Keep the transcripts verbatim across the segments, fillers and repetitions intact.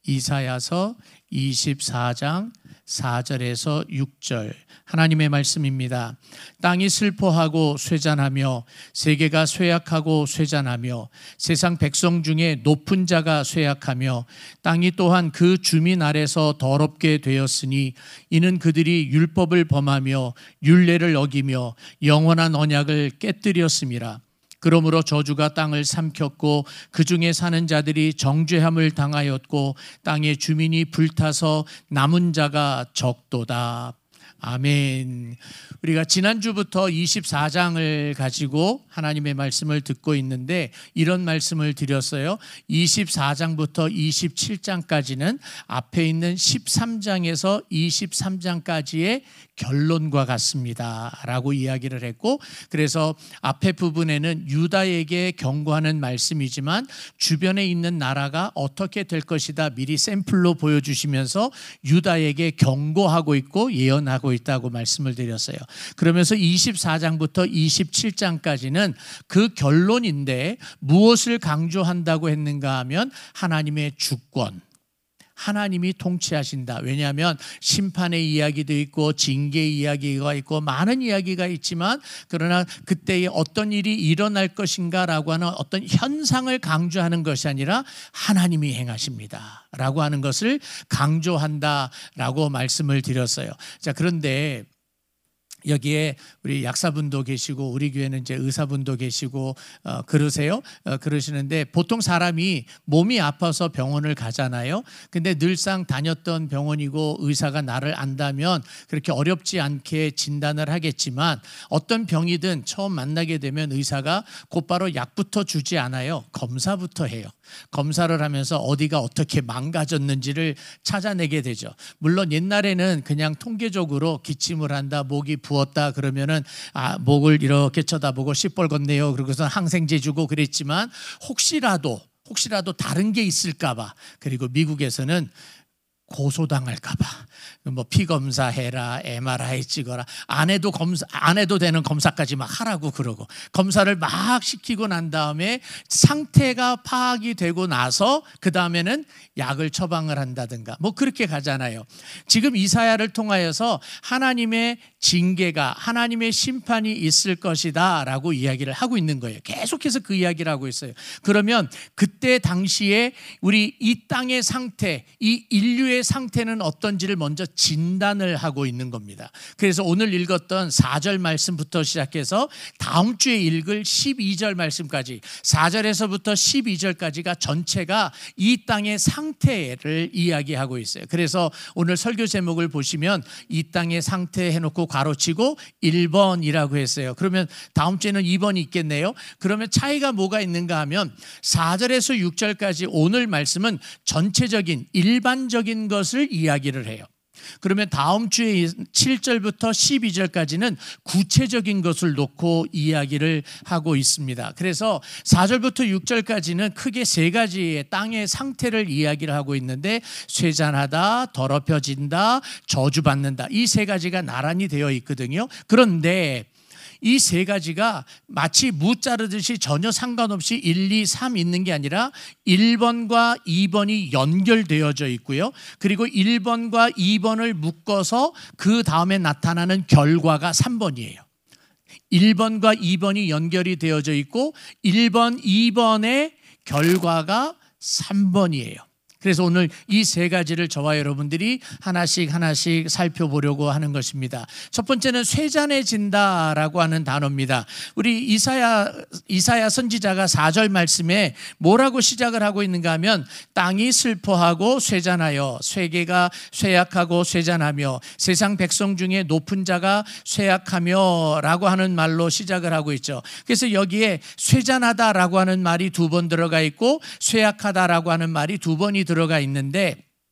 이사야서 이십사 장 사 절에서 육 절 하나님의 말씀입니다. 땅이 슬퍼하고 쇠잔하며 세계가 쇠약하고 쇠잔하며 세상 백성 중에 높은 자가 쇠약하며 땅이 또한 그 주민 아래서 더럽게 되었으니 이는 그들이 율법을 범하며 율례를 어기며 영원한 언약을 깨뜨렸음이라. 그러므로 저주가 땅을 삼켰고 그 중에 사는 자들이 정죄함을 당하였고 땅의 주민이 불타서 남은 자가 적도다. 아멘. 우리가 지난주부터 이십사 장을 가지고 하나님의 말씀을 듣고 있는데 이런 말씀을 드렸어요. 이십사 장부터 이십칠 장까지는 앞에 있는 십삼 장에서 이십삼 장까지의 결론과 같습니다 라고 이야기를 했고, 그래서 앞에 부분에는 유다에게 경고하는 말씀이지만 주변에 있는 나라가 어떻게 될 것이다 미리 샘플로 보여주시면서 유다에게 경고하고 있고 예언하고 있다고 말씀을 드렸어요. 그러면서 이십사 장부터 이십칠 장까지는 그 결론인데 무엇을 강조한다고 했는가 하면 하나님의 주권, 하나님이 통치하신다. 왜냐하면 심판의 이야기도 있고 징계의 이야기가 있고 많은 이야기가 있지만, 그러나 그때에 어떤 일이 일어날 것인가라고 하는 어떤 현상을 강조하는 것이 아니라 하나님이 행하십니다 라고 하는 것을 강조한다라고 말씀을 드렸어요. 자, 그런데 여기에 우리 약사분도 계시고 우리 교회는 이제 의사분도 계시고 어, 그러세요. 어, 그러시는데 보통 사람이 몸이 아파서 병원을 가잖아요. 근데 늘상 다녔던 병원이고 의사가 나를 안다면 그렇게 어렵지 않게 진단을 하겠지만 어떤 병이든 처음 만나게 되면 의사가 곧바로 약부터 주지 않아요. 검사부터 해요. 검사를 하면서 어디가 어떻게 망가졌는지를 찾아내게 되죠. 물론 옛날에는 그냥 통계적으로 기침을 한다, 목이 부었다 그러면은 아, 목을 이렇게 쳐다보고 시뻘겋네요. 그러고서 항생제 주고 그랬지만 혹시라도 혹시라도 다른 게 있을까 봐, 그리고 미국에서는 고소당할까 봐 뭐 피검사 해라, 엠알아이 찍어라, 안 해도 검사 안 해도 되는 검사까지 막 하라고 그러고, 검사를 막 시키고 난 다음에 상태가 파악이 되고 나서 그 다음에는 약을 처방을 한다든가 뭐 그렇게 가잖아요. 지금 이사야를 통하여서 하나님의 징계가, 하나님의 심판이 있을 것이다 라고 이야기를 하고 있는 거예요. 계속해서 그 이야기를 하고 있어요. 그러면 그때 당시에 우리 이 땅의 상태, 이 인류의 상태는 어떤지를 먼저 진단을 하고 있는 겁니다. 그래서 오늘 읽었던 사 절 말씀부터 시작해서 다음 주에 읽을 십이 절 말씀까지, 사 절에서부터 십이 절까지가 전체가 이 땅의 상태를 이야기하고 있어요. 그래서 오늘 설교 제목을 보시면 이 땅의 상태 해놓고 괄호치고 일 번이라고 했어요. 그러면 다음 주에는 이 번이 있겠네요. 그러면 차이가 뭐가 있는가 하면 사 절에서 육 절까지 오늘 말씀은 전체적인 일반적인 것을 이야기를 해요. 그러면 다음 주에 칠 절부터 십이 절까지는 구체적인 것을 놓고 이야기를 하고 있습니다. 그래서 사 절부터 육 절까지는 크게 세 가지의 땅의 상태를 이야기를 하고 있는데, 쇠잔하다, 더럽혀진다, 저주받는다, 이 세 가지가 나란히 되어 있거든요. 그런데 이 세 가지가 마치 무 자르듯이 전혀 상관없이 일, 이, 삼 있는 게 아니라 일 번과 이 번이 연결되어져 있고요. 그리고 일 번과 이 번을 묶어서 그 다음에 나타나는 결과가 삼 번이에요. 일 번과 이 번이 연결이 되어져 있고 일 번, 이 번의 결과가 삼 번이에요. 그래서 오늘 이 세 가지를 저와 여러분들이 하나씩 하나씩 살펴보려고 하는 것입니다. 첫 번째는 쇠잔해진다라고 하는 단어입니다. 우리 이사야 이사야 선지자가 사 절 말씀에 뭐라고 시작을 하고 있는가 하면 땅이 슬퍼하고 쇠잔하여 쇠계가 쇠약하고 쇠잔하며 세상 백성 중에 높은 자가 쇠약하며 라고 하는 말로 시작을 하고 있죠. 그래서 여기에 쇠잔하다라고 하는 말이 두 번 들어가 있고 쇠약하다라고 하는 말이 두 번이 들어가 있는데,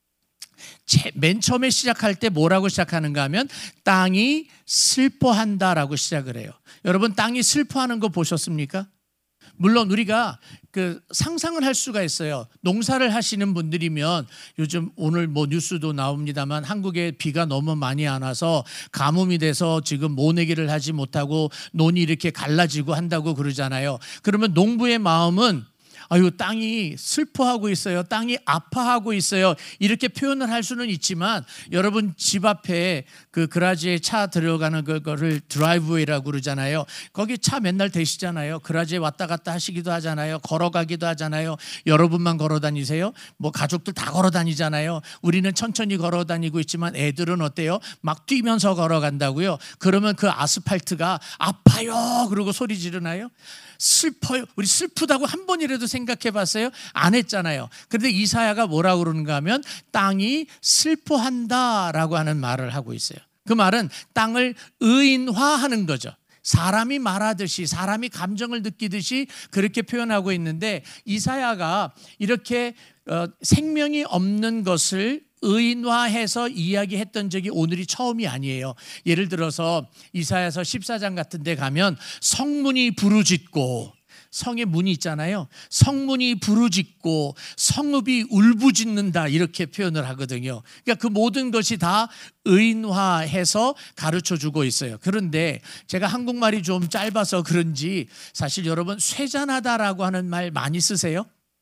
맨 처음에 시작할 때 뭐라고 시작하는가 하면 땅이 슬퍼한다라고 시작을 해요. 여러분, 땅이 슬퍼하는 거 보셨습니까? 물론 우리가 그 상상을 할 수가 있어요. 농사를 하시는 분들이면 요즘 오늘 뭐 뉴스도 나옵니다만 한국에 비가 너무 많이 안 와서 가뭄이 돼서 지금 모내기를 하지 못하고 논이 이렇게 갈라지고 한다고 그러잖아요. 그러면 농부의 마음은 아유, 땅이 슬퍼하고 있어요. 땅이 아파하고 있어요. 이렇게 표현을 할 수는 있지만 여러분 집 앞에 그 그라지에 차 들어가는 그거를 드라이브웨이라고 그러잖아요. 거기 차 맨날 대시잖아요. 그라지에 왔다 갔다 하시기도 하잖아요. 걸어가기도 하잖아요. 여러분만 걸어 다니세요? 뭐 가족들 다 걸어 다니잖아요. 우리는 천천히 걸어 다니고 있지만 애들은 어때요? 막 뛰면서 걸어간다고요. 그러면 그 아스팔트가 아파요. 그러고 소리 지르나요? 슬퍼요. 우리 슬프다고 한 번이라도 생각해 봤어요? 안 했잖아요. 그런데 이사야가 뭐라고 그러는가 하면 땅이 슬퍼한다라고 하는 말을 하고 있어요. 그 말은 땅을 의인화하는 거죠. 사람이 말하듯이, 사람이 감정을 느끼듯이 그렇게 표현하고 있는데, 이사야가 이렇게 어, 생명이 없는 것을 의인화해서 이야기했던 적이 오늘이 처음이 아니에요. 예를 들어서 이사야서 십사 장 같은 데 가면 성문이 부르짖고, 성의 문이 있잖아요. 성문이 부르짖고 성읍이 울부짖는다, 이렇게 표현을 하거든요. 그러니까 그 모든 것이 다 의인화해서 가르쳐주고 있어요. 그런데 제가 한국말이 좀 짧아서 그런지 사실 여러분 쇠잔하다라고 하는 말 많이 쓰세요?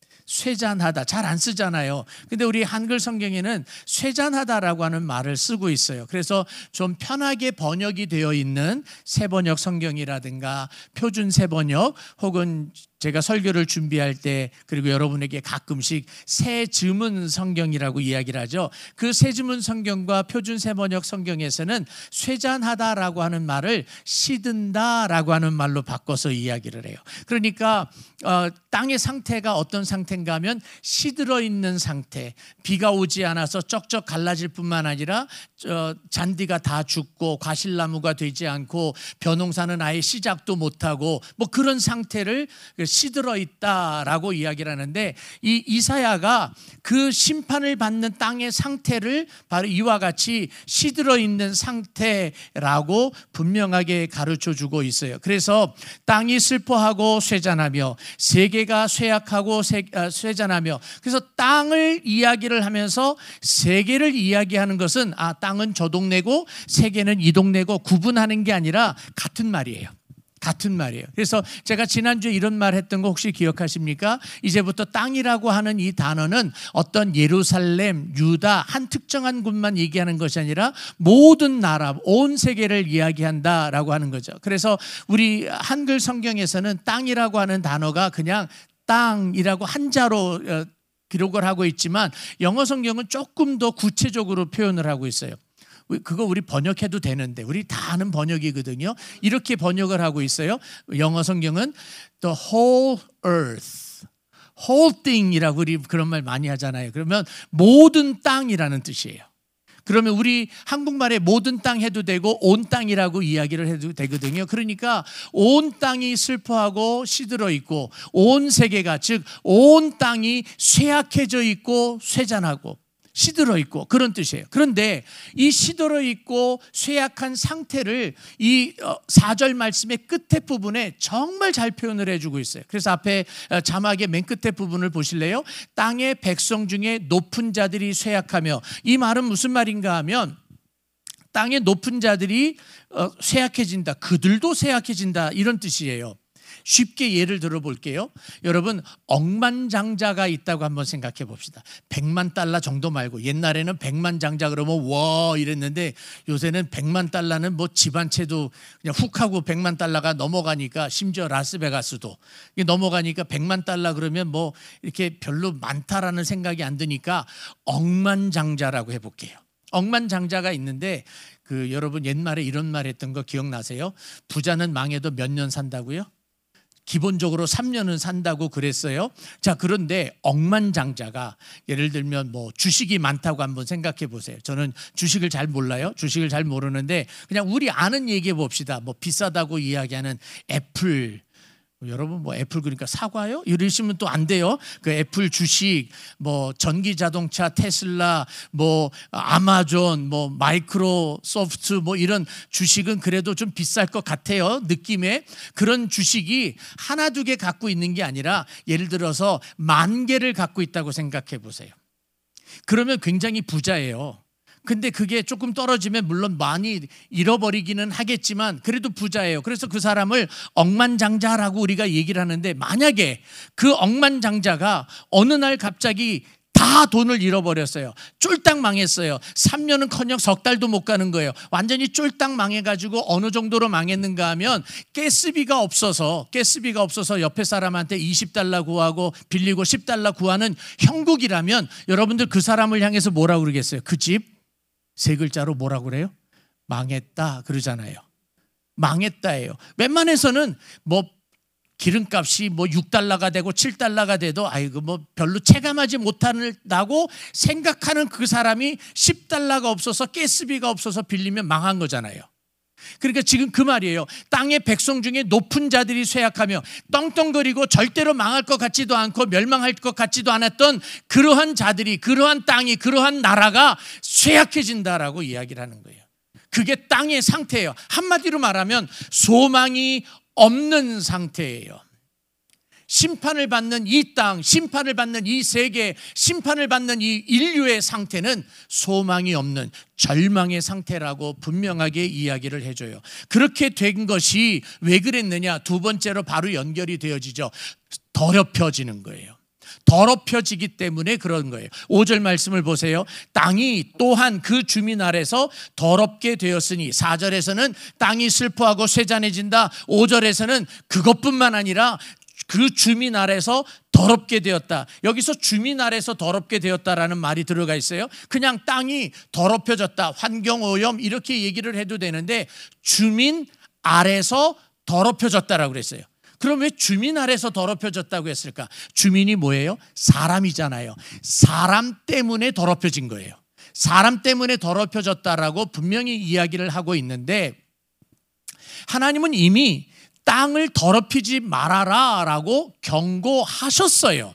쇠잔하다 잘 안 쓰잖아요. 근데 우리 한글 성경에는 쇠잔하다라고 하는 말을 쓰고 있어요. 그래서 좀 편하게 번역이 되어 있는 새번역 성경이라든가 표준 새번역, 혹은 제가 설교를 준비할 때, 그리고 여러분에게 가끔씩 새 즈문 성경이라고 이야기를 하죠. 그 새 즈문 성경과 표준 새번역 성경에서는 쇠잔하다라고 하는 말을 시든다라고 하는 말로 바꿔서 이야기를 해요. 그러니까 어, 땅의 상태가 어떤 상태인가 하면 시들어 있는 상태, 비가 오지 않아서 쩍쩍 갈라질 뿐만 아니라 어, 잔디가 다 죽고 과실나무가 되지 않고 벼농사는 아예 시작도 못하고 뭐 그런 상태를 시들어 있다라고 이야기를 하는데, 이 이사야가 그 심판을 받는 땅의 상태를 바로 이와 같이 시들어 있는 상태라고 분명하게 가르쳐 주고 있어요. 그래서 땅이 슬퍼하고 쇠잔하며 세계가 쇠약하고 쇠잔하며, 그래서 땅을 이야기를 하면서 세계를 이야기하는 것은 아, 땅은 저 동네고 세계는 이 동네고 구분하는 게 아니라 같은 말이에요. 같은 말이에요. 그래서 제가 지난주에 이런 말 했던 거 혹시 기억하십니까? 이제부터 땅이라고 하는 이 단어는 어떤 예루살렘, 유다 한 특정한 곳만 얘기하는 것이 아니라 모든 나라, 온 세계를 이야기한다라고 하는 거죠. 그래서 우리 한글 성경에서는 땅이라고 하는 단어가 그냥 땅이라고 한자로 기록을 하고 있지만, 영어 성경은 조금 더 구체적으로 표현을 하고 있어요. 그거 우리 번역해도 되는데, 우리 다 아는 번역이거든요. 이렇게 번역을 하고 있어요. 영어 성경은 the whole earth, whole thing이라고 우리 그런 말 많이 하잖아요. 그러면 모든 땅이라는 뜻이에요. 그러면 우리 한국말에 모든 땅 해도 되고 온 땅이라고 이야기를 해도 되거든요. 그러니까 온 땅이 슬퍼하고 시들어 있고, 온 세계가, 즉 온 땅이 쇠약해져 있고 쇠잔하고 시들어 있고, 그런 뜻이에요. 그런데 이 시들어 있고 쇠약한 상태를 이 사 절 말씀의 끝에 부분에 정말 잘 표현을 해주고 있어요. 그래서 앞에 자막의 맨 끝에 부분을 보실래요? 땅의 백성 중에 높은 자들이 쇠약하며, 이 말은 무슨 말인가 하면 땅의 높은 자들이 쇠약해진다, 그들도 쇠약해진다, 이런 뜻이에요. 쉽게 예를 들어 볼게요. 여러분, 억만장자가 있다고 한번 생각해 봅시다. 백만 달러 정도 말고, 옛날에는 백만 장자 그러면 와 이랬는데, 요새는 백만 달러는 뭐 집 한 채도 그냥 훅 하고 백만 달러가 넘어가니까, 심지어 라스베가스도 넘어가니까 백만 달러 그러면 뭐 이렇게 별로 많다라는 생각이 안 드니까 억만장자라고 해볼게요. 억만장자가 있는데, 그 여러분 옛말에 이런 말 했던 거 기억나세요? 부자는 망해도 몇 년 산다고요? 기본적으로 삼 년은 산다고 그랬어요. 자, 그런데 억만장자가, 예를 들면 뭐 주식이 많다고 한번 생각해 보세요. 저는 주식을 잘 몰라요. 주식을 잘 모르는데 그냥 우리 아는 얘기해 봅시다. 뭐 비싸다고 이야기하는 애플, 여러분 뭐 애플 그러니까 사과요? 이러시면 또 안 돼요. 그 애플 주식, 뭐 전기 자동차 테슬라, 뭐 아마존, 뭐 마이크로소프트, 뭐 이런 주식은 그래도 좀 비쌀 것 같아요. 느낌에. 그런 주식이 하나 두 개 갖고 있는 게 아니라 예를 들어서 만 개를 갖고 있다고 생각해 보세요. 그러면 굉장히 부자예요. 근데 그게 조금 떨어지면 물론 많이 잃어버리기는 하겠지만 그래도 부자예요. 그래서 그 사람을 억만장자라고 우리가 얘기를 하는데, 만약에 그 억만장자가 어느 날 갑자기 다 돈을 잃어버렸어요. 쫄딱 망했어요. 삼 년은커녕 석 달도 못 가는 거예요. 완전히 쫄딱 망해가지고 어느 정도로 망했는가 하면, 가스비가 없어서 가스비가 없어서 옆에 사람한테 이십 달러 구하고 빌리고 십 달러 구하는 형국이라면 여러분들 그 사람을 향해서 뭐라고 그러겠어요? 그 집 세 글자로 뭐라고 그래요? 망했다 그러잖아요. 망했다예요. 웬만해서는 뭐 기름값이 뭐 육 달러가 되고 칠 달러가 돼도 아이고 뭐 별로 체감하지 못한다고 생각하는 그 사람이 십 달러가 없어서 가스비가 없어서 빌리면 망한 거잖아요. 그러니까 지금 그 말이에요. 땅의 백성 중에 높은 자들이 쇠약하며 떵떵거리고 절대로 망할 것 같지도 않고 멸망할 것 같지도 않았던 그러한 자들이, 그러한 땅이, 그러한 나라가 쇠약해진다라고 이야기를 하는 거예요. 그게 땅의 상태예요. 한마디로 말하면 소망이 없는 상태예요. 심판을 받는 이 땅, 심판을 받는 이 세계, 심판을 받는 이 인류의 상태는 소망이 없는 절망의 상태라고 분명하게 이야기를 해줘요. 그렇게 된 것이 왜 그랬느냐? 두 번째로 바로 연결이 되어지죠. 더럽혀지는 거예요. 더럽혀지기 때문에 그런 거예요. 오 절 말씀을 보세요. 땅이 또한 그 주민 아래서 더럽게 되었으니, 사 절에서는 땅이 슬퍼하고 쇠잔해진다. 오 절에서는 그것뿐만 아니라 그 주민 아래서 더럽게 되었다. 여기서 주민 아래서 더럽게 되었다라는 말이 들어가 있어요. 그냥 땅이 더럽혀졌다, 환경오염 이렇게 얘기를 해도 되는데 주민 아래서 더럽혀졌다라고 그랬어요. 그럼 왜 주민 아래서 더럽혀졌다고 했을까? 주민이 뭐예요? 사람이잖아요. 사람 때문에 더럽혀진 거예요. 사람 때문에 더럽혀졌다라고 분명히 이야기를 하고 있는데, 하나님은 이미 땅을 더럽히지 말아라 라고 경고하셨어요.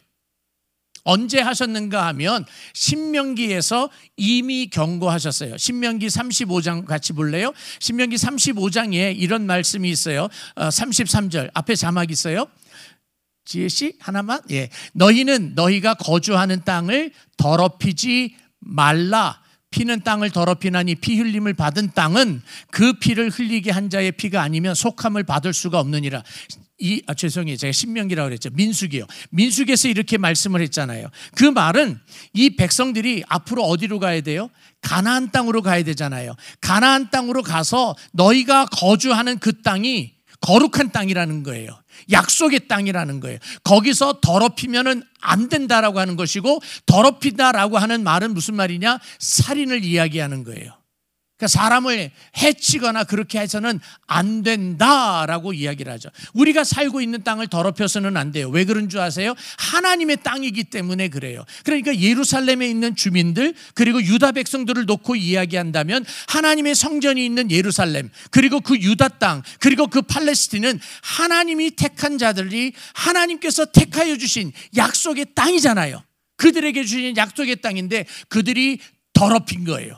언제 하셨는가 하면 신명기에서 이미 경고하셨어요. 신명기 삼십오 장 같이 볼래요? 신명기 삼십오 장에 이런 말씀이 있어요. 삼십삼 절 앞에 자막 있어요. 지혜씨 하나만. 예. 너희는 너희가 거주하는 땅을 더럽히지 말라. 피는 땅을 더럽히나니 피 흘림을 받은 땅은 그 피를 흘리게 한 자의 피가 아니면 속함을 받을 수가 없느니라. 이, 아, 죄송해요. 제가 신명기라고 그랬죠. 민수기요. 민수기에서 이렇게 말씀을 했잖아요. 그 말은 이 백성들이 앞으로 어디로 가야 돼요? 가나안 땅으로 가야 되잖아요. 가나안 땅으로 가서 너희가 거주하는 그 땅이 거룩한 땅이라는 거예요. 약속의 땅이라는 거예요. 거기서 더럽히면은 안 된다라고 하는 것이고, 더럽히다라고 하는 말은 무슨 말이냐? 살인을 이야기하는 거예요. 그러니까 사람을 해치거나 그렇게 해서는 안 된다라고 이야기를 하죠. 우리가 살고 있는 땅을 더럽혀서는 안 돼요. 왜 그런 줄 아세요? 하나님의 땅이기 때문에 그래요. 그러니까 예루살렘에 있는 주민들 그리고 유다 백성들을 놓고 이야기한다면 하나님의 성전이 있는 예루살렘 그리고 그 유다 땅 그리고 그 팔레스틴은 하나님이 택한 자들이 하나님께서 택하여 주신 약속의 땅이잖아요. 그들에게 주신 약속의 땅인데 그들이 더럽힌 거예요.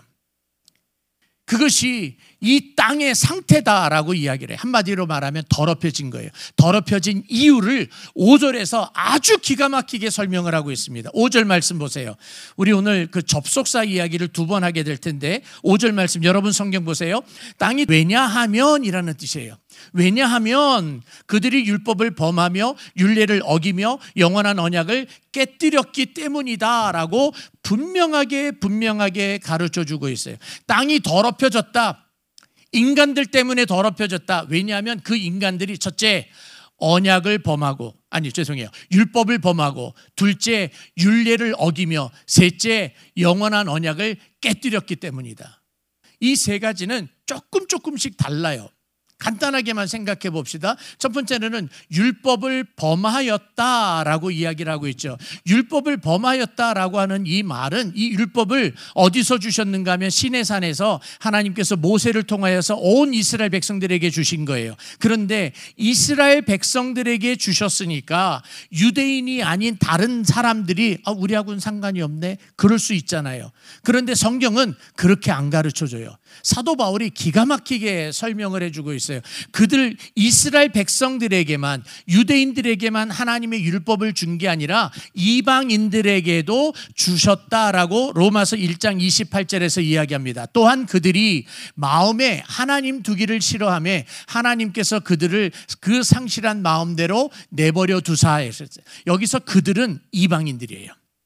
그것이 이 땅의 상태다라고 이야기를 해요. 한마디로 말하면 더럽혀진 거예요. 더럽혀진 이유를 오 절에서 아주 기가 막히게 설명을 하고 있습니다. 오 절 말씀 보세요. 우리 오늘 그 접속사 이야기를 두 번 하게 될 텐데 오 절 말씀 여러분 성경 보세요. 땅이 왜냐하면 이라는 뜻이에요. 왜냐하면 그들이 율법을 범하며 율례를 어기며 영원한 언약을 깨뜨렸기 때문이다라고 분명하게 분명하게 가르쳐주고 있어요. 땅이 더럽혀졌다. 인간들 때문에 더럽혀졌다. 왜냐하면 그 인간들이 첫째 언약을 범하고 아니 죄송해요 율법을 범하고 둘째 율례를 어기며 셋째 영원한 언약을 깨뜨렸기 때문이다. 이 세 가지는 조금 조금씩 달라요. 간단하게만 생각해 봅시다. 첫 번째는 율법을 범하였다라고 이야기를 하고 있죠. 율법을 범하였다라고 하는 이 말은 이 율법을 어디서 주셨는가 하면 시내산에서 하나님께서 모세를 통하여서 온 이스라엘 백성들에게 주신 거예요. 그런데 이스라엘 백성들에게 주셨으니까 유대인이 아닌 다른 사람들이 아, 우리하고는 상관이 없네 그럴 수 있잖아요. 그런데 성경은 그렇게 안 가르쳐줘요. 사도 바울이 기가 막히게 설명을 해주고 있어요. 있어요. 그들 이스라엘 백성들에게만, 유대인들에게만 하나님의 율법을 준 게 아니라 이방인들에게도 주셨다라고 로마서 일 장 이십팔 절에서 이야기합니다. 또한 그들이 마음에 하나님 두기를 싫어하며 하나님께서 그들을 그 상실한 마음대로 내버려 두사 했었어요. 여기서 그들은 이방인들이에요.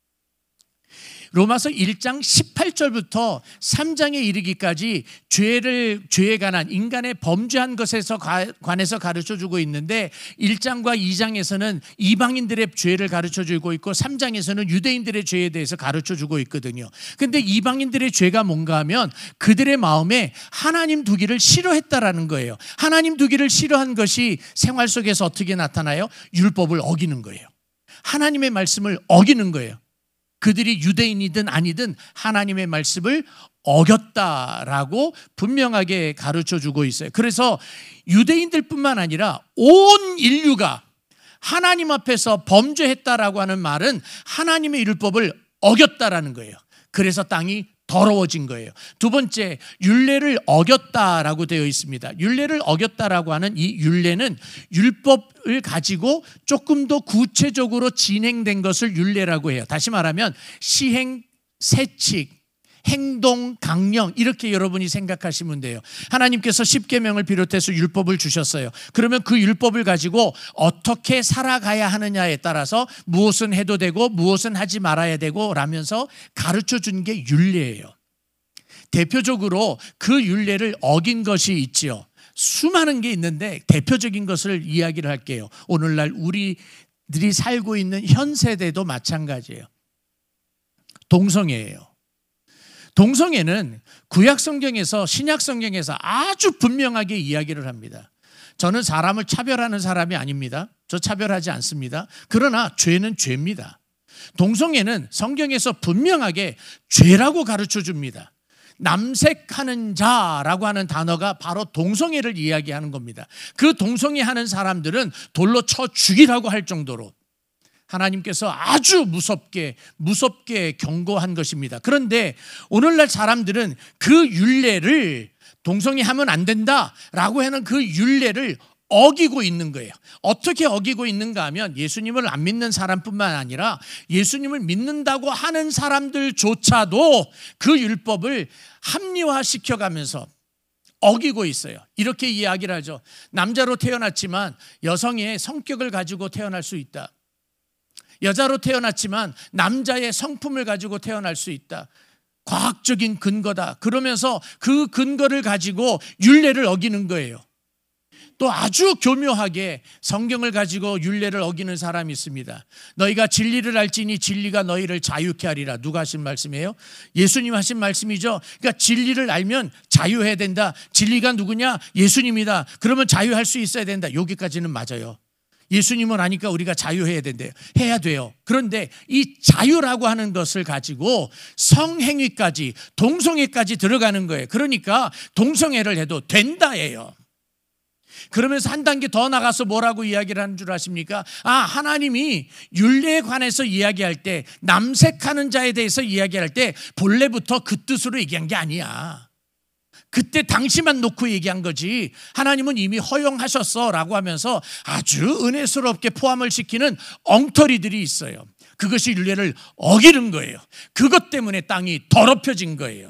로마서 일 장 십팔 절부터 삼 장에 이르기까지 죄를, 죄에 관한 인간의 범죄한 것에서 관해서 가르쳐주고 있는데 일 장과 이 장에서는 이방인들의 죄를 가르쳐주고 있고 삼 장에서는 유대인들의 죄에 대해서 가르쳐주고 있거든요. 근데 이방인들의 죄가 뭔가 하면 그들의 마음에 하나님 두기를 싫어했다라는 거예요. 하나님 두기를 싫어한 것이 생활 속에서 어떻게 나타나요? 율법을 어기는 거예요. 하나님의 말씀을 어기는 거예요. 그들이 유대인이든 아니든 하나님의 말씀을 어겼다라고 분명하게 가르쳐주고 있어요. 그래서 유대인들뿐만 아니라 온 인류가 하나님 앞에서 범죄했다라고 하는 말은 하나님의 율법을 어겼다라는 거예요. 그래서 땅이 더러워진 거예요. 두 번째, 율례를 어겼다라고 되어 있습니다. 율례를 어겼다라고 하는 이 율례는 율법을 가지고 조금 더 구체적으로 진행된 것을 율례라고 해요. 다시 말하면 시행, 세칙, 행동, 강령 이렇게 여러분이 생각하시면 돼요. 하나님께서 십계명을 비롯해서 율법을 주셨어요. 그러면 그 율법을 가지고 어떻게 살아가야 하느냐에 따라서 무엇은 해도 되고 무엇은 하지 말아야 되고 라면서 가르쳐 준 게 율례예요. 대표적으로 그 율례를 어긴 것이 있지요. 수많은 게 있는데 대표적인 것을 이야기를 할게요. 오늘날 우리들이 살고 있는 현 세대도 마찬가지예요. 동성애예요. 동성애는 구약 성경에서 신약 성경에서 아주 분명하게 이야기를 합니다. 저는 사람을 차별하는 사람이 아닙니다. 저 차별하지 않습니다. 그러나 죄는 죄입니다. 동성애는 성경에서 분명하게 죄라고 가르쳐 줍니다. 남색하는 자라고 하는 단어가 바로 동성애를 이야기하는 겁니다. 그 동성애하는 사람들은 돌로 쳐 죽이라고 할 정도로 하나님께서 아주 무섭게 무섭게 경고한 것입니다. 그런데 오늘날 사람들은 그 율례를 동성애하면 안 된다라고 하는 그 율례를 어기고 있는 거예요. 어떻게 어기고 있는가 하면 예수님을 안 믿는 사람뿐만 아니라 예수님을 믿는다고 하는 사람들조차도 그 율법을 합리화시켜가면서 어기고 있어요. 이렇게 이야기를 하죠. 남자로 태어났지만 여성의 성격을 가지고 태어날 수 있다. 여자로 태어났지만 남자의 성품을 가지고 태어날 수 있다. 과학적인 근거다. 그러면서 그 근거를 가지고 율례를 어기는 거예요. 또 아주 교묘하게 성경을 가지고 율례를 어기는 사람이 있습니다. 너희가 진리를 알지니 진리가 너희를 자유케 하리라. 누가 하신 말씀이에요? 예수님 하신 말씀이죠. 그러니까 진리를 알면 자유해야 된다. 진리가 누구냐? 예수님이다. 그러면 자유할 수 있어야 된다. 여기까지는 맞아요. 예수님을 아니까 우리가 자유해야 된대요. 해야 돼요. 그런데 이 자유라고 하는 것을 가지고 성행위까지 동성애까지 들어가는 거예요. 그러니까 동성애를 해도 된다예요. 그러면서 한 단계 더 나가서 뭐라고 이야기를 하는 줄 아십니까? 아, 하나님이 율례에 관해서 이야기할 때 남색하는 자에 대해서 이야기할 때 본래부터 그 뜻으로 얘기한 게 아니야. 그때 당시만 놓고 얘기한 거지 하나님은 이미 허용하셨어 라고 하면서 아주 은혜스럽게 포함을 시키는 엉터리들이 있어요. 그것이 율례를 어기는 거예요. 그것 때문에 땅이 더럽혀진 거예요.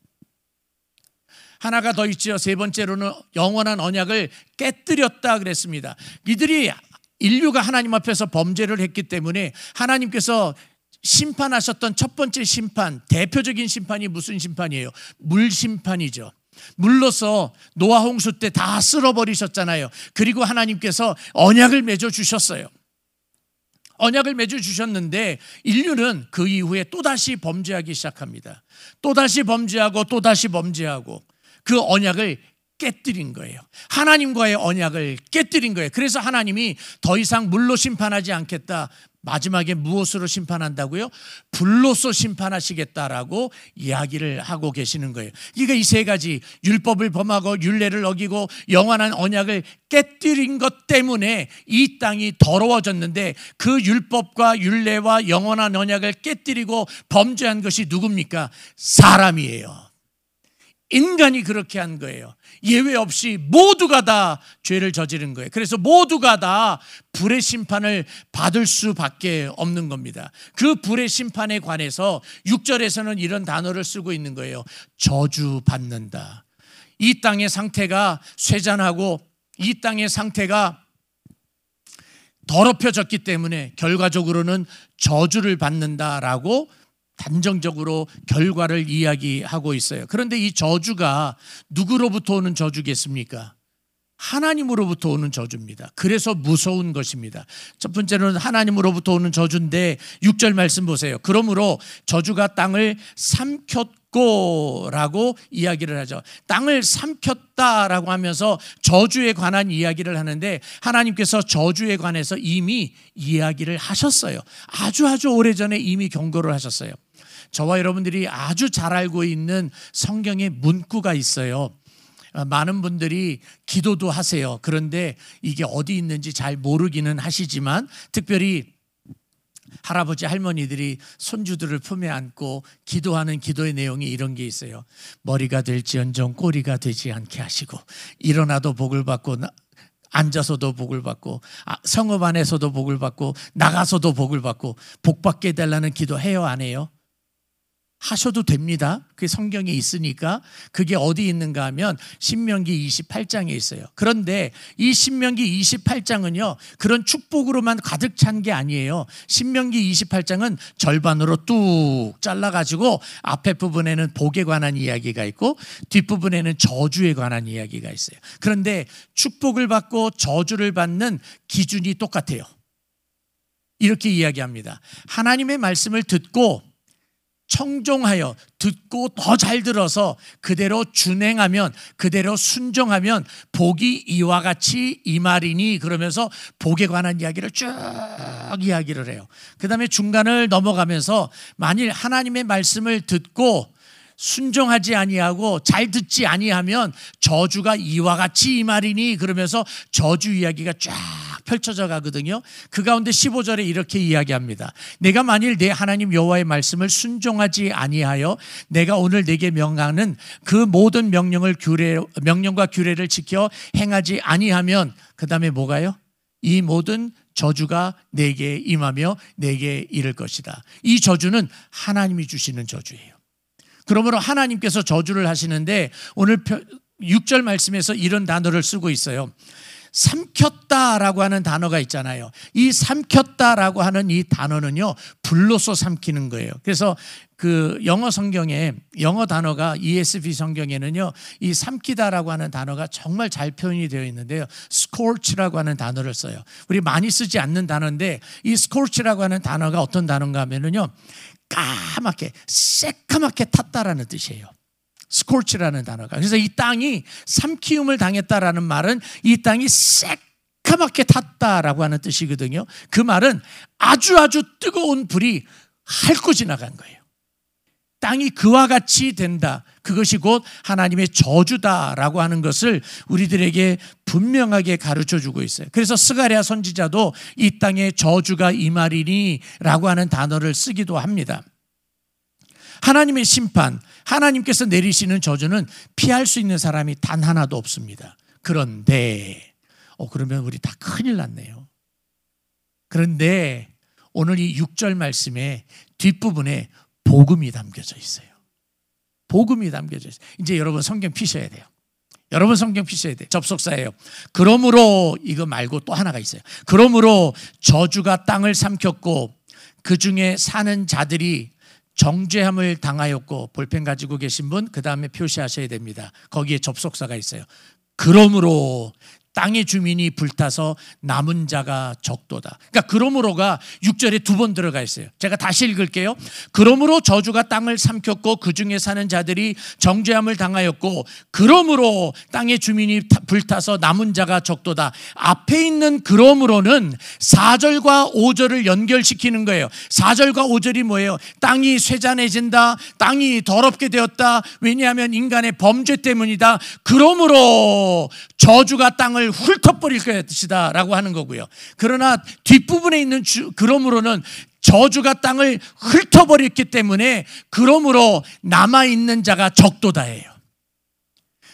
하나가 더 있죠. 세 번째로는 영원한 언약을 깨뜨렸다 그랬습니다. 이들이 인류가 하나님 앞에서 범죄를 했기 때문에 하나님께서 심판하셨던 첫 번째 심판, 대표적인 심판이 무슨 심판이에요? 물 심판이죠. 물로서 노아 홍수 때 다 쓸어버리셨잖아요. 그리고 하나님께서 언약을 맺어 주셨어요. 언약을 맺어 주셨는데 인류는 그 이후에 또다시 범죄하기 시작합니다. 또다시 범죄하고 또다시 범죄하고 그 언약을 깨뜨린 거예요. 하나님과의 언약을 깨뜨린 거예요. 그래서 하나님이 더 이상 물로 심판하지 않겠다. 마지막에 무엇으로 심판한다고요? 불로서 심판하시겠다라고 이야기를 하고 계시는 거예요. 그러니까 이 세 가지 율법을 범하고 율례를 어기고 영원한 언약을 깨뜨린 것 때문에 이 땅이 더러워졌는데 그 율법과 율례와 영원한 언약을 깨뜨리고 범죄한 것이 누굽니까? 사람이에요. 인간이 그렇게 한 거예요. 예외 없이 모두가 다 죄를 저지른 거예요. 그래서 모두가 다 불의 심판을 받을 수밖에 없는 겁니다. 그 불의 심판에 관해서 육 절에서는 이런 단어를 쓰고 있는 거예요. 저주받는다. 이 땅의 상태가 쇠잔하고 이 땅의 상태가 더럽혀졌기 때문에 결과적으로는 저주를 받는다라고 단정적으로 결과를 이야기하고 있어요. 그런데 이 저주가 누구로부터 오는 저주겠습니까? 하나님으로부터 오는 저주입니다. 그래서 무서운 것입니다. 첫 번째는 하나님으로부터 오는 저주인데 육 절 말씀 보세요. 그러므로 저주가 땅을 삼켰고 라고 이야기를 하죠. 땅을 삼켰다라고 하면서 저주에 관한 이야기를 하는데 하나님께서 저주에 관해서 이미 이야기를 하셨어요. 아주 아주 오래전에 이미 경고를 하셨어요. 저와 여러분들이 아주 잘 알고 있는 성경의 문구가 있어요. 많은 분들이 기도도 하세요. 그런데 이게 어디 있는지 잘 모르기는 하시지만 특별히 할아버지 할머니들이 손주들을 품에 안고 기도하는 기도의 내용이 이런 게 있어요. 머리가 될지언정 꼬리가 되지 않게 하시고 일어나도 복을 받고 앉아서도 복을 받고 성읍 안에서도 복을 받고 나가서도 복을 받고 복 받게 해달라는 기도 해요 안 해요? 하셔도 됩니다. 그게 성경에 있으니까. 그게 어디 있는가 하면 신명기 이십팔 장에 있어요. 그런데 이 신명기 이십팔 장은요 그런 축복으로만 가득 찬 게 아니에요. 신명기 이십팔 장은 절반으로 뚝 잘라가지고 앞에 부분에는 복에 관한 이야기가 있고 뒷부분에는 저주에 관한 이야기가 있어요. 그런데 축복을 받고 저주를 받는 기준이 똑같아요. 이렇게 이야기합니다. 하나님의 말씀을 듣고 청종하여 듣고 더 잘 들어서 그대로 준행하면 그대로 순종하면 복이 이와 같이 임하리니 그러면서 복에 관한 이야기를 쭉 이야기를 해요. 그 다음에 중간을 넘어가면서 만일 하나님의 말씀을 듣고 순종하지 아니하고 잘 듣지 아니하면 저주가 이와 같이 임하리니 그러면서 저주 이야기가 쫙 펼쳐져 가거든요. 그 가운데 십오 절에 이렇게 이야기합니다. 내가 만일 내 하나님 여호와의 말씀을 순종하지 아니하여 내가 오늘 내게 명하는 그 모든 명령을 규례, 명령과 규례를 지켜 행하지 아니하면 그 다음에 뭐가요? 이 모든 저주가 내게 임하며 내게 이를 것이다. 이 저주는 하나님이 주시는 저주예요. 그러므로 하나님께서 저주를 하시는데 오늘 육 절 말씀에서 이런 단어를 쓰고 있어요. 삼켰다라고 하는 단어가 있잖아요. 이 삼켰다라고 하는 이 단어는요 불로서 삼키는 거예요. 그래서 그 영어 성경에 영어 단어가 이에스브이 성경에는요 이 삼키다라고 하는 단어가 정말 잘 표현이 되어 있는데요. scorch라고 하는 단어를 써요. 우리 많이 쓰지 않는 단어인데 이 scorch라고 하는 단어가 어떤 단어인가 하면은요 까맣게 새까맣게 탔다라는 뜻이에요. 스코치라는 단어가. 그래서 이 땅이 삼키움을 당했다라는 말은 이 땅이 새까맣게 탔다라고 하는 뜻이거든요. 그 말은 아주 아주 뜨거운 불이 핥고 지나간 거예요. 땅이 그와 같이 된다. 그것이 곧 하나님의 저주다라고 하는 것을 우리들에게 분명하게 가르쳐주고 있어요. 그래서 스가랴 선지자도 이 땅에 저주가 임하리니 라고 하는 단어를 쓰기도 합니다. 하나님의 심판, 하나님께서 내리시는 저주는 피할 수 있는 사람이 단 하나도 없습니다. 그런데 어, 그러면 우리 다 큰일 났네요. 그런데 오늘 이 육 절 말씀의 뒷부분에 복음이 담겨져 있어요. 복음이 담겨져 있어요. 이제 여러분 성경 피셔야 돼요. 여러분 성경 피셔야 돼요. 접속사예요. 그러므로 이거 말고 또 하나가 있어요. 그러므로 저주가 땅을 삼켰고 그 중에 사는 자들이 정죄함을 당하였고 볼펜 가지고 계신 분 그 다음에 표시하셔야 됩니다. 거기에 접속사가 있어요. 그러므로 땅의 주민이 불타서 남은 자가 적도다. 그러니까 그러므로가 육 절에 두 번 들어가 있어요. 제가 다시 읽을게요. 그러므로 저주가 땅을 삼켰고 그 중에 사는 자들이 정죄함을 당하였고 그러므로 땅의 주민이 불타서 남은 자가 적도다. 앞에 있는 그러므로는 사 절과 오 절을 연결시키는 거예요. 사 절과 오 절이 뭐예요? 땅이 쇠잔해진다. 땅이 더럽게 되었다. 왜냐하면 인간의 범죄 때문이다. 그러므로 저주가 땅을 훑어버릴 것이다 라고 하는 거고요. 그러나 뒷부분에 있는 주, 그러므로는 저주가 땅을 훑어버렸기 때문에 그러므로 남아있는 자가 적도다예요.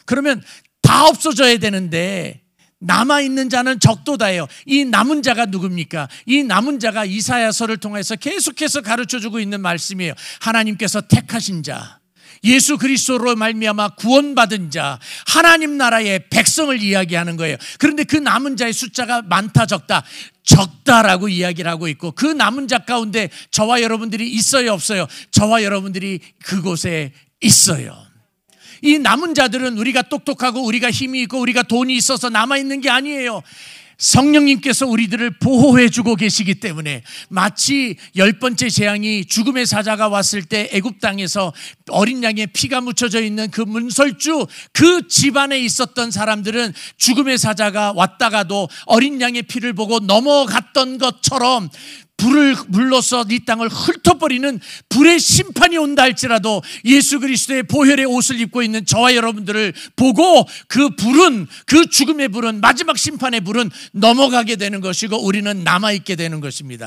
그러면 다 없어져야 되는데 남아있는 자는 적도다예요. 이 남은 자가 누굽니까? 이 남은 자가 이사야서를 통해서 계속해서 가르쳐주고 있는 말씀이에요. 하나님께서 택하신 자, 예수 그리스도로 말미암아 구원받은 자, 하나님 나라의 백성을 이야기하는 거예요. 그런데 그 남은 자의 숫자가 많다 적다? 적다라고 이야기를 하고 있고, 그 남은 자 가운데 저와 여러분들이 있어요 없어요? 저와 여러분들이 그곳에 있어요. 이 남은 자들은 우리가 똑똑하고 우리가 힘이 있고 우리가 돈이 있어서 남아있는 게 아니에요. 성령님께서 우리들을 보호해주고 계시기 때문에, 마치 열 번째 재앙이 죽음의 사자가 왔을 때 애굽 땅에서 어린 양의 피가 묻혀져 있는 그 문설주, 그 집안에 있었던 사람들은 죽음의 사자가 왔다가도 어린 양의 피를 보고 넘어갔던 것처럼 불을 불러서 이 땅을 훑어버리는 불의 심판이 온다 할지라도 예수 그리스도의 보혈의 옷을 입고 있는 저와 여러분들을 보고 그 불은, 그 죽음의 불은, 마지막 심판의 불은 넘어가게 되는 것이고 우리는 남아있게 되는 것입니다.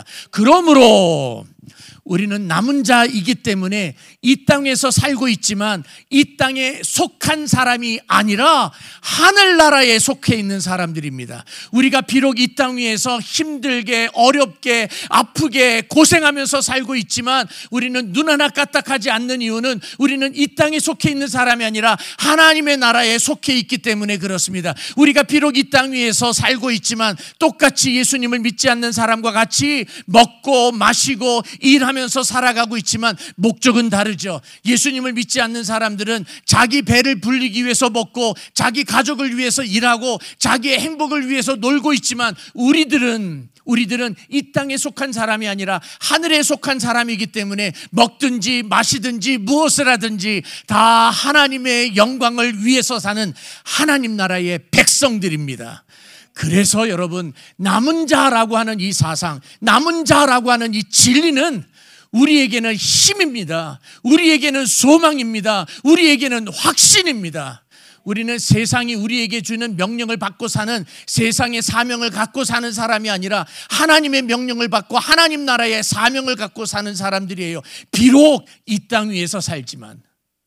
그러므로 우리는 남은 자이기 때문에 이 땅에서 살고 있지만 이 땅에 속한 사람이 아니라 하늘나라에 속해 있는 사람들입니다. 우리가 비록 이 땅 위에서 힘들게 어렵게 아프게 고생하면서 살고 있지만 우리는 눈 하나 까딱하지 않는 이유는 우리는 이 땅에 속해 있는 사람이 아니라 하나님의 나라에 속해 있기 때문에 그렇습니다. 우리가 비록 이 땅 위에서 살고 있지만 똑같이 예수님을 믿지 않는 사람과 같이 먹고 마시고 일하면서 살아가고 있지만 목적은 다르죠. 예수님을 믿지 않는 사람들은 자기 배를 불리기 위해서 먹고 자기 가족을 위해서 일하고 자기의 행복을 위해서 놀고 있지만 우리들은 우리들은 이 땅에 속한 사람이 아니라 하늘에 속한 사람이기 때문에 먹든지 마시든지 무엇을 하든지 다 하나님의 영광을 위해서 사는 하나님 나라의 백성들입니다. 그래서 여러분, 남은 자라고 하는 이 사상, 남은 자라고 하는 이 진리는 우리에게는 힘입니다. 우리에게는 소망입니다. 우리에게는 확신입니다. 우리는 세상이 우리에게 주는 명령을 받고 사는, 세상의 사명을 갖고 사는 사람이 아니라 하나님의 명령을 받고 하나님 나라의 사명을 갖고 사는 사람들이에요. 비록 이 땅 위에서 살지만.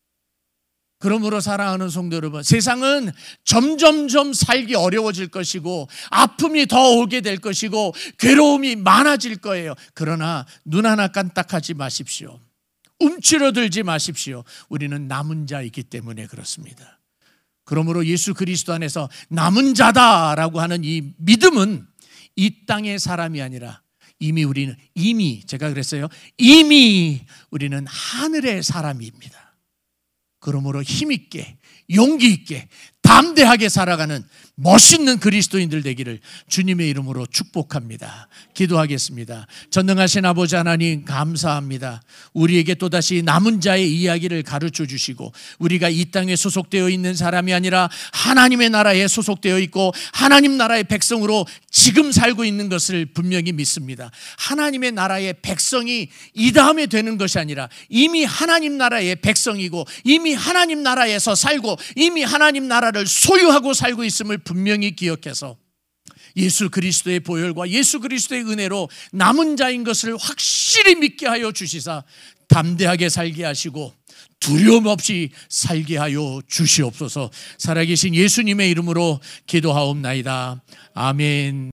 그러므로 사랑하는 성도 여러분, 세상은 점점점 살기 어려워질 것이고 아픔이 더 오게 될 것이고 괴로움이 많아질 거예요. 그러나 눈 하나 깜딱하지 마십시오. 움츠러들지 마십시오. 우리는 남은 자이기 때문에 그렇습니다. 그러므로 예수 그리스도 안에서 남은 자다라고 하는 이 믿음은 이 땅의 사람이 아니라 이미 우리는, 이미 제가 그랬어요, 이미 우리는 하늘의 사람입니다. 그러므로 힘있게, 용기 있게, 담대하게 살아가는 멋있는 그리스도인들 되기를 주님의 이름으로 축복합니다. 기도하겠습니다. 전능하신 아버지 하나님, 감사합니다. 우리에게 또다시 남은 자의 이야기를 가르쳐 주시고 우리가 이 땅에 소속되어 있는 사람이 아니라 하나님의 나라에 소속되어 있고 하나님 나라의 백성으로 지금 살고 있는 것을 분명히 믿습니다. 하나님의 나라의 백성이 이 다음에 되는 것이 아니라 이미 하나님 나라의 백성이고 이미 하나님 나라에서 살고 이미 하나님 나라를 소유하고 살고 있음을 분명히 기억해서 예수 그리스도의 보혈과 예수 그리스도의 은혜로 남은 자인 것을 확실히 믿게 하여 주시사 담대하게 살게 하시고 두려움 없이 살게 하여 주시옵소서. 살아계신 예수님의 이름으로 기도하옵나이다. 아멘.